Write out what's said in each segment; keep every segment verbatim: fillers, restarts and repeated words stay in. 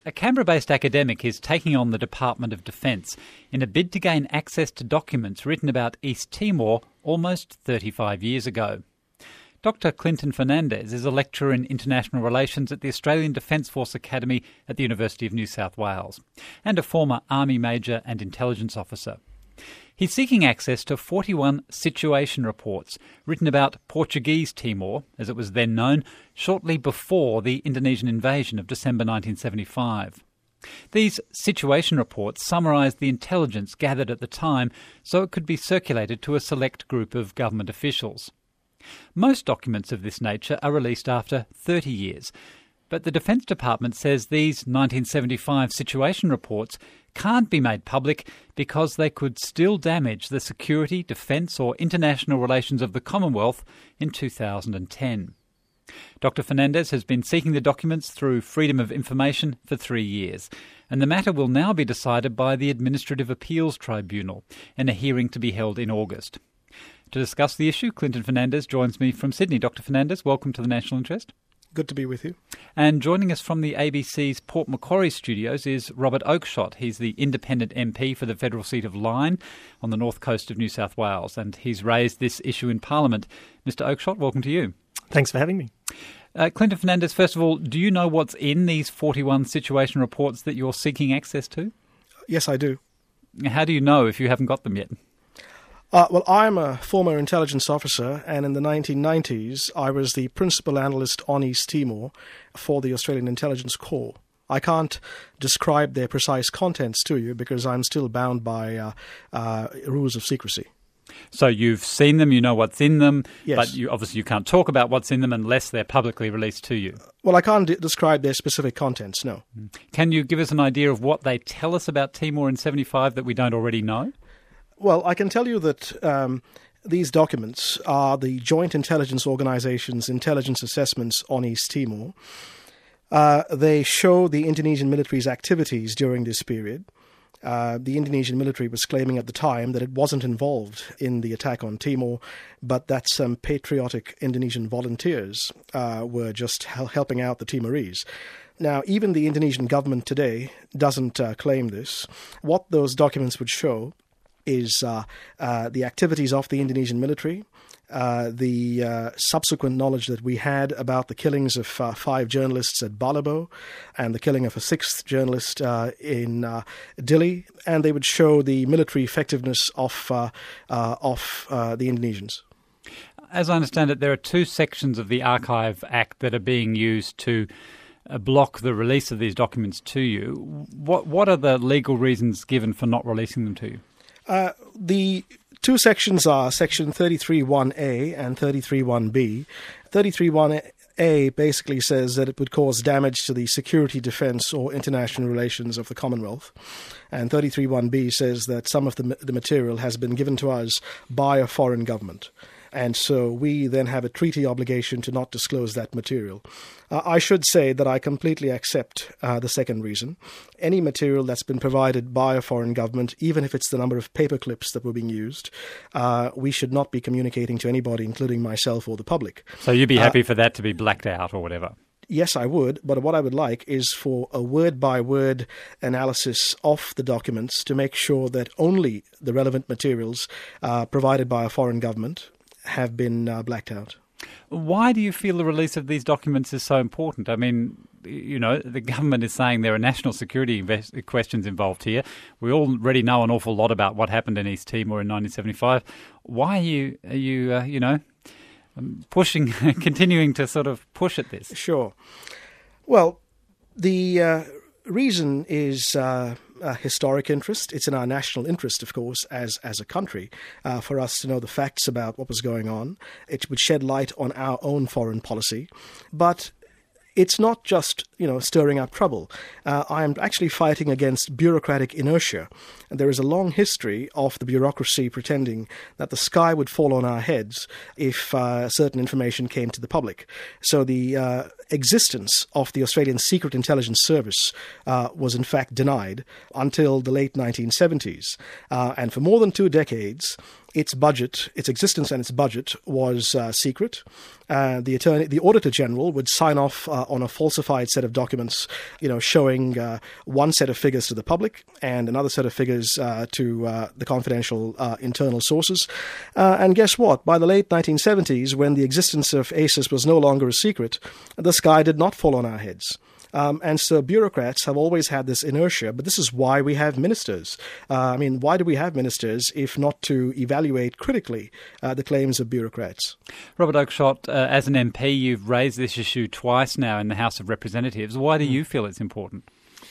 A Canberra-based academic is taking on the Department of Defence in a bid to gain access to documents written about East Timor almost thirty-five years ago. Doctor Clinton Fernandez is a lecturer in international relations at the Australian Defence Force Academy at the University of New South Wales and a former Army Major and intelligence officer. He's seeking access to forty-one situation reports written about Portuguese Timor, as it was then known, shortly before the Indonesian invasion of December nineteen seventy-five. These situation reports summarise the intelligence gathered at the time so it could be circulated to a select group of government officials. Most documents of this nature are released after thirty years, but the Defence Department says these nineteen seventy-five situation reports can't be made public because they could still damage the security, defence or international relations of the Commonwealth in two thousand ten. Doctor Fernandez has been seeking the documents through Freedom of Information for three years, and the matter will now be decided by the Administrative Appeals Tribunal in a hearing to be held in August. To discuss the issue, Clinton Fernandez joins me from Sydney. Doctor Fernandez, welcome to The National Interest. Good to be with you. And joining us from the A B C's Port Macquarie studios is Robert Oakeshott. He's the independent M P for the federal seat of Lyne on the north coast of New South Wales, and he's raised this issue in Parliament. Mister Oakeshott, welcome to you. Thanks for having me. Uh, Clinton Fernandez, first of all, do you know what's in these forty-one situation reports that you're seeking access to? Yes, I do. How do you know if you haven't got them yet? Uh, well, I'm a former intelligence officer, and in the nineteen nineties, I was the principal analyst on East Timor for the Australian Intelligence Corps. I can't describe their precise contents to you because I'm still bound by uh, uh, rules of secrecy. So you've seen them, you know what's in them, yes. But you, obviously you can't talk about what's in them unless they're publicly released to you. Well, I can't d- describe their specific contents, no. Can you give us an idea of what they tell us about Timor in seventy-five that we don't already know? Well, I can tell you that um, these documents are the Joint Intelligence Organization's intelligence assessments on East Timor. Uh, they show the Indonesian military's activities during this period. Uh, the Indonesian military was claiming at the time that it wasn't involved in the attack on Timor, but that some patriotic Indonesian volunteers uh, were just hel- helping out the Timorese. Now, even the Indonesian government today doesn't uh, claim this. What those documents would show is uh, uh, the activities of the Indonesian military, uh, the uh, subsequent knowledge that we had about the killings of uh, five journalists at Balabo and the killing of a sixth journalist uh, in uh, Dili, and they would show the military effectiveness of, uh, uh, of uh, the Indonesians. As I understand it, there are two sections of the Archive Act that are being used to uh, block the release of these documents to you. What, what are the legal reasons given for not releasing them to you? Uh, the two sections are Section thirty-three one A and thirty-three one B. thirty-three one A basically says that it would cause damage to the security, defence or international relations of the Commonwealth. And thirty-three one B says that some of the, the material has been given to us by a foreign government. And so we then have a treaty obligation to not disclose that material. Uh, I should say that I completely accept uh, the second reason. Any material that's been provided by a foreign government, even if it's the number of paper clips that were being used, uh, we should not be communicating to anybody, including myself or the public. So you'd be happy uh, for that to be blacked out or whatever? Yes, I would, but what I would like is for a word-by-word analysis of the documents to make sure that only the relevant materials uh, provided by a foreign government have been uh, blacked out. Why do you feel the release of these documents is so important? I mean, you know, the government is saying there are national security invest- questions involved here. We already know an awful lot about what happened in East Timor in nineteen seventy-five. Why are you, are you, uh, you know, pushing, continuing to sort of push at this? Sure. Well, the uh, reason is uh, a historic interest. It's in our national interest, of course, as as a country, uh, for us to know the facts about what was going on. It would shed light on our own foreign policy. But it's not just, you know, stirring up trouble. Uh, I'm actually fighting against bureaucratic inertia. And there is a long history of the bureaucracy pretending that the sky would fall on our heads if uh, certain information came to the public. So the uh, existence of the Australian Secret Intelligence Service uh, was in fact denied until the late nineteen seventies. Uh, and for more than two decades, its budget, its existence and its budget was uh, secret. Uh, the attorney, the Auditor General would sign off uh, on a falsified set of documents, you know, showing uh, one set of figures to the public and another set of figures uh, to uh, the confidential uh, internal sources. Uh, and guess what? By the late nineteen seventies, when the existence of ASIS was no longer a secret, the sky did not fall on our heads. Um, and so bureaucrats have always had this inertia, but this is why we have ministers. Uh, I mean, why do we have ministers if not to evaluate critically uh, the claims of bureaucrats? Robert Oakeshott, uh, as an M P, you've raised this issue twice now in the House of Representatives. Why do you feel it's important?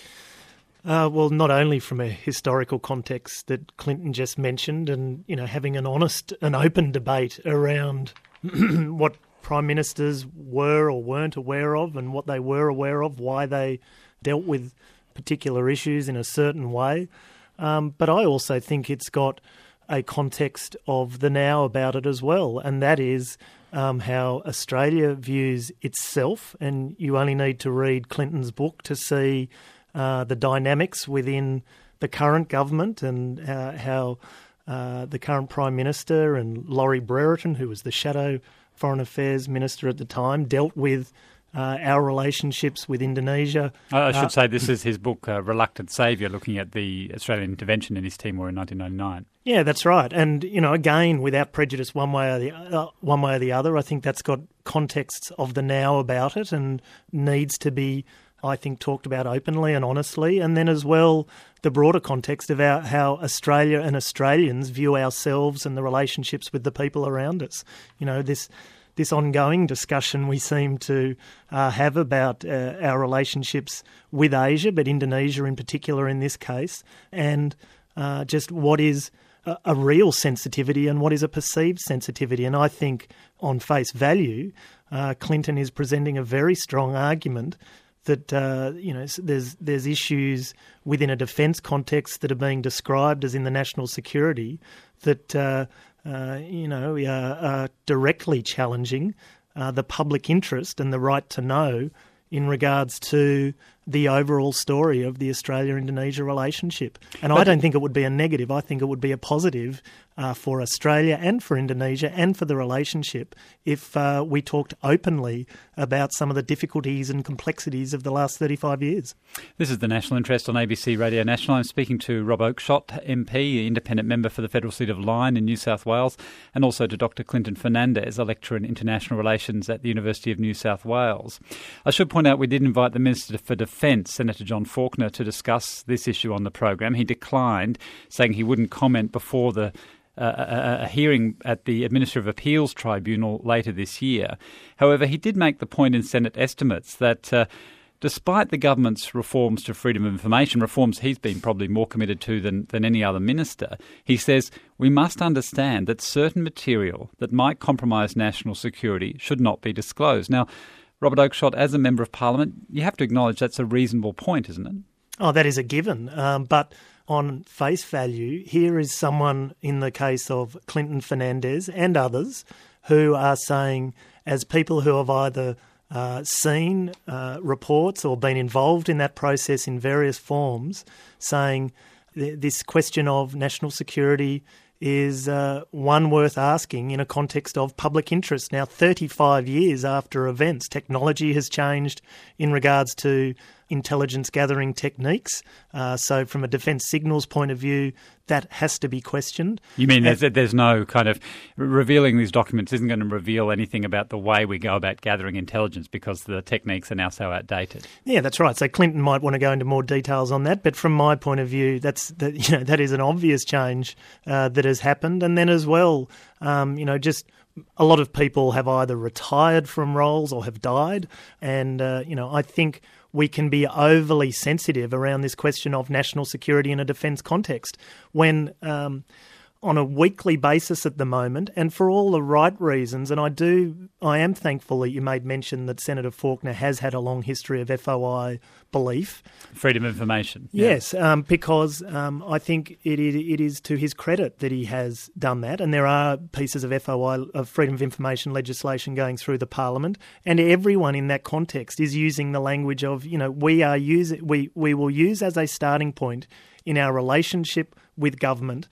Uh, well, not only from a historical context that Clinton just mentioned and, you know, having an honest and open debate around what Prime Ministers were or weren't aware of and what they were aware of, why they dealt with particular issues in a certain way. Um, but I also think it's got a context of the now about it as well, and that is um, how Australia views itself. And you only need to read Clinton's book to see uh, the dynamics within the current government and uh, how uh, the current Prime Minister and Laurie Brereton, who was the shadow Foreign Affairs Minister at the time, dealt with uh, our relationships with Indonesia. I should uh, say this is his book, uh, Reluctant Saviour, looking at the Australian intervention in East Timor in nineteen ninety-nine. Yeah, that's right. And, you know, again, without prejudice one way or the uh, one way or the other, I think that's got contexts of the now about it and needs to be, I think, talked about openly and honestly. And then as well, the broader context of our, how Australia and Australians view ourselves and the relationships with the people around us. You know, this this ongoing discussion we seem to uh, have about uh, our relationships with Asia, but Indonesia in particular in this case, and uh, just what is a, a real sensitivity and what is a perceived sensitivity. And I think on face value, uh, Clinton is presenting a very strong argument that uh, you know there's there's issues within a defence context that are being described as in the national security that uh, uh, you know are, are directly challenging uh, the public interest and the right to know in regards to the overall story of the Australia-Indonesia relationship. And but I don't think it would be a negative. I think it would be a positive uh, for Australia and for Indonesia and for the relationship if uh, we talked openly about some of the difficulties and complexities of the last thirty-five years. This is The National Interest on A B C Radio National. I'm speaking to Rob Oakeshott, M P, independent member for the federal seat of Lyne in New South Wales, and also to Doctor Clinton Fernandez, a lecturer in international relations at the University of New South Wales. I should point out we did invite the Minister for Defence, Senator John Faulkner, to discuss this issue on the program. He declined, saying he wouldn't comment before the uh, a, a hearing at the Administrative Appeals Tribunal later this year. However, he did make the point in Senate estimates that uh, despite the government's reforms to freedom of information, reforms he's been probably more committed to than, than any other minister, he says we must understand that certain material that might compromise national security should not be disclosed. Now, Robert Oakeshott, as a Member of Parliament, you have to acknowledge that's a reasonable point, isn't it? Oh, that is a given. Um, but on face value, here is someone in the case of Clinton Fernandez and others who are saying, as people who have either uh, seen uh, reports or been involved in that process in various forms, saying th- this question of national security is uh, one worth asking in a context of public interest. Now, thirty-five years after events, technology has changed in regards to intelligence gathering techniques. Uh, so from a defence signals point of view, that has to be questioned. You mean there's, there's no kind of revealing these documents isn't going to reveal anything about the way we go about gathering intelligence because the techniques are now so outdated? Yeah, that's right. So Clinton might want to go into more details on that, but from my point of view, that's that, you know, that is an obvious change uh, that has happened. And then as well, um, you know, just a lot of people have either retired from roles or have died. And, uh, you know, I think we can be overly sensitive around this question of national security in a defence context when um, on a weekly basis at the moment, and for all the right reasons, and I do, I am thankful that you made mention that Senator Faulkner has had a long history of F O I belief. Freedom of information. Yes, yeah. um, because um, I think it, it, it is to his credit that he has done that, and there are pieces of F O I, of freedom of information legislation going through the Parliament, and everyone in that context is using the language of, you know, we are using, we, we will use as a starting point in our relationship with government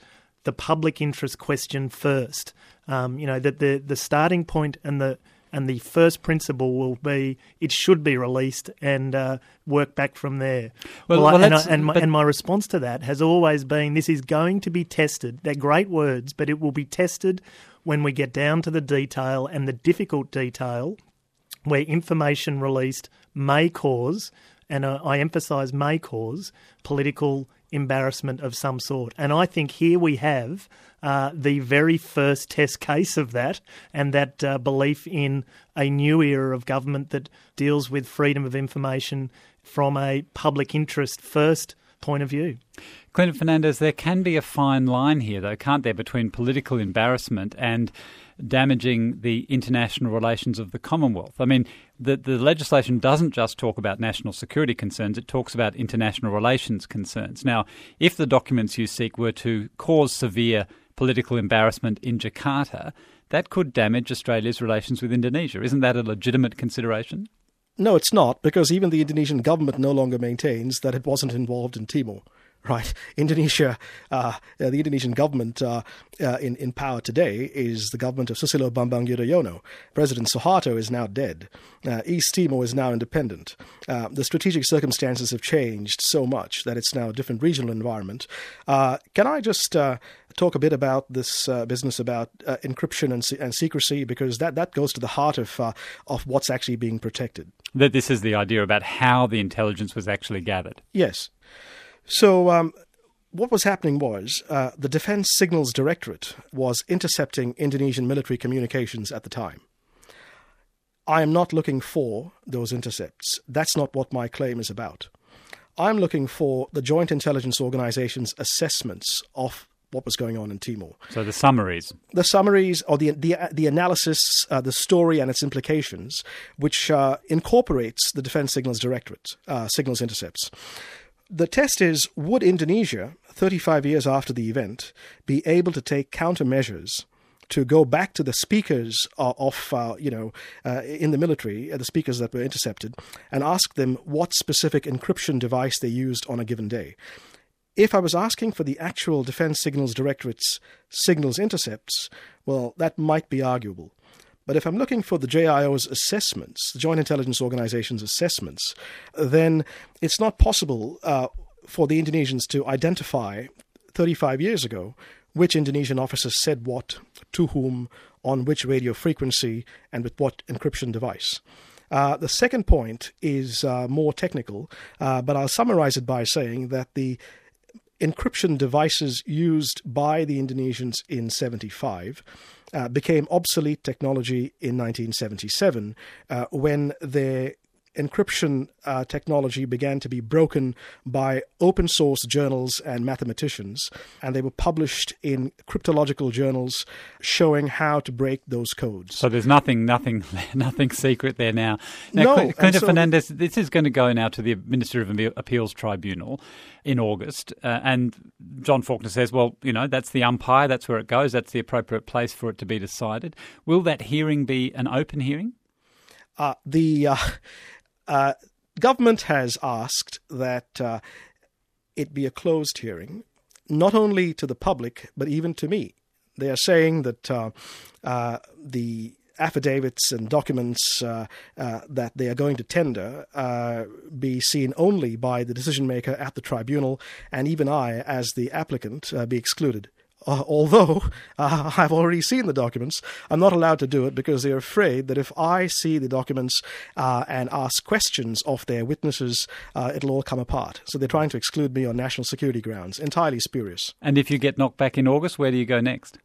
the public interest question first. Um, you know, that the, the starting point and the and the first principle will be it should be released and uh, work back from there. Well, well, well I, and, I, let's- and, my, but- and my response to that has always been this is going to be tested. They're great words, but it will be tested when we get down to the detail and the difficult detail where information released may cause, and uh, I emphasise may cause, political embarrassment of some sort. And I think here we have uh, the very first test case of that, and that uh, belief in a new era of government that deals with freedom of information from a public interest first point of view. Clinton Fernandez, there can be a fine line here, though, can't there, between political embarrassment and damaging the international relations of the Commonwealth? I mean, the, the legislation doesn't just talk about national security concerns, it talks about international relations concerns. Now, if the documents you seek were to cause severe political embarrassment in Jakarta, that could damage Australia's relations with Indonesia. Isn't that a legitimate consideration? No, it's not, because even the Indonesian government no longer maintains that it wasn't involved in Timor. Right, Indonesia, uh, uh, the Indonesian government uh, uh, in in power today is the government of Susilo Bambang Yudhoyono. President Suharto is now dead. Uh, East Timor is now independent. Uh, the strategic circumstances have changed so much that it's now a different regional environment. Uh, can I just uh, talk a bit about this uh, business about uh, encryption and, se- and secrecy, because that, that goes to the heart of uh, of what's actually being protected. That this is the idea about how the intelligence was actually gathered. Yes. So um, what was happening was uh, the Defence Signals Directorate was intercepting Indonesian military communications at the time. I am not looking for those intercepts. That's not what my claim is about. I'm looking for the Joint Intelligence Organization's assessments of what was going on in Timor. So the summaries. The summaries or the the, the analysis, uh, the story and its implications, which uh, incorporates the Defence Signals Directorate, uh, signals intercepts. The test is, would Indonesia, thirty-five years after the event, be able to take countermeasures to go back to the speakers of, of uh, you know, uh, in the military, uh, the speakers that were intercepted, and ask them what specific encryption device they used on a given day? If I was asking for the actual Defence Signals Directorate's signals intercepts, well, that might be arguable. But if I'm looking for the J I O's assessments, the Joint Intelligence Organization's assessments, then it's not possible uh, for the Indonesians to identify thirty-five years ago which Indonesian officers said what, to whom, on which radio frequency, and with what encryption device. Uh, the second point is uh, more technical, uh, but I'll summarize it by saying that the encryption devices used by the Indonesians in seventy-five uh, became obsolete technology in nineteen seventy-seven uh, when their encryption uh, technology began to be broken by open source journals and mathematicians, and they were published in cryptological journals showing how to break those codes. So there's nothing, nothing, nothing secret there now. Now, No, Cl- and Clinton so- Fernandez, this is going to go now to the Minister of Appeals Tribunal in August, uh, and John Faulkner says, well, you know, that's the umpire, that's where it goes, that's the appropriate place for it to be decided. Will that hearing be an open hearing? Uh, the uh, uh, government has asked that uh, it be a closed hearing, not only to the public, but even to me. They are saying that uh, uh, the affidavits and documents uh, uh, that they are going to tender uh, be seen only by the decision maker at the tribunal, and even I, as the applicant, uh, be excluded. Uh, although uh, I've already seen the documents, I'm not allowed to do it because they're afraid that if I see the documents uh, and ask questions of their witnesses, uh, it'll all come apart. So they're trying to exclude me on national security grounds. Entirely spurious. And if you get knocked back in August, where do you go next?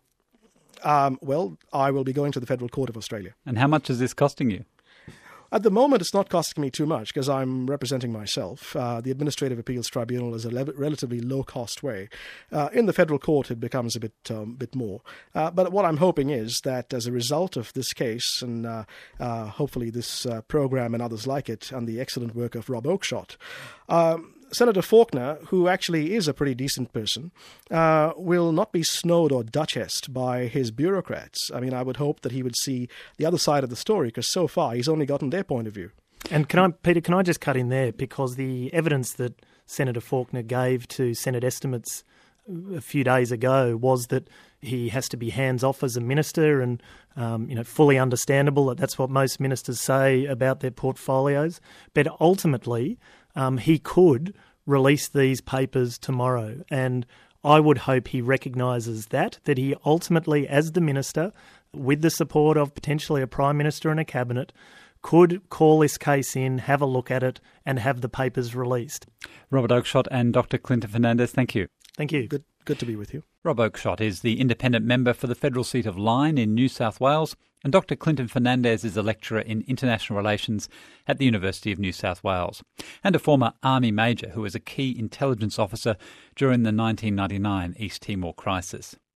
Um, well, I will be going to the Federal Court of Australia. And how much is this costing you? At the moment, it's not costing me too much because I'm representing myself. Uh, the Administrative Appeals Tribunal is a le- relatively low-cost way. Uh, in the federal court, it becomes a bit um, bit more. Uh, but what I'm hoping is that as a result of this case, and uh, uh, hopefully this uh, program and others like it, and the excellent work of Rob Oakeshott, um, Senator Faulkner, who actually is a pretty decent person, uh, will not be snowed or duchessed by his bureaucrats. I mean, I would hope that he would see the other side of the story, because so far he's only gotten their point of view. And can I, Peter, can I just cut in there, because the evidence that Senator Faulkner gave to Senate estimates a few days ago was that he has to be hands-off as a minister, and um, you know, fully understandable that that's what most ministers say about their portfolios. But ultimately, um, he could release these papers tomorrow, and I would hope he recognises that, that he ultimately, as the minister, with the support of potentially a Prime Minister and a Cabinet, could call this case in, have a look at it, and have the papers released. Robert Oakeshott and Doctor Clinton Fernandez, thank you. Thank you. Good, good to be with you. Rob Oakeshott is the independent member for the federal seat of Lyne in New South Wales, and Doctor Clinton Fernandez is a lecturer in international relations at the University of New South Wales, and a former Army Major who was a key intelligence officer during the nineteen ninety-nine East Timor crisis.